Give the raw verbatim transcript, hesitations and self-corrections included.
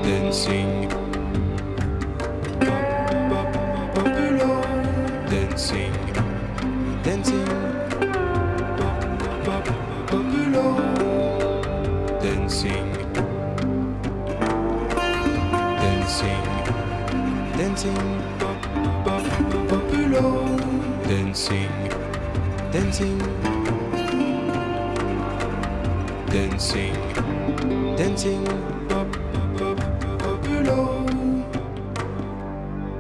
dancing, popular, dancing, dancing, popular, dancing, dancing, dancing, popular, dancing, dancing, dancing, dancing.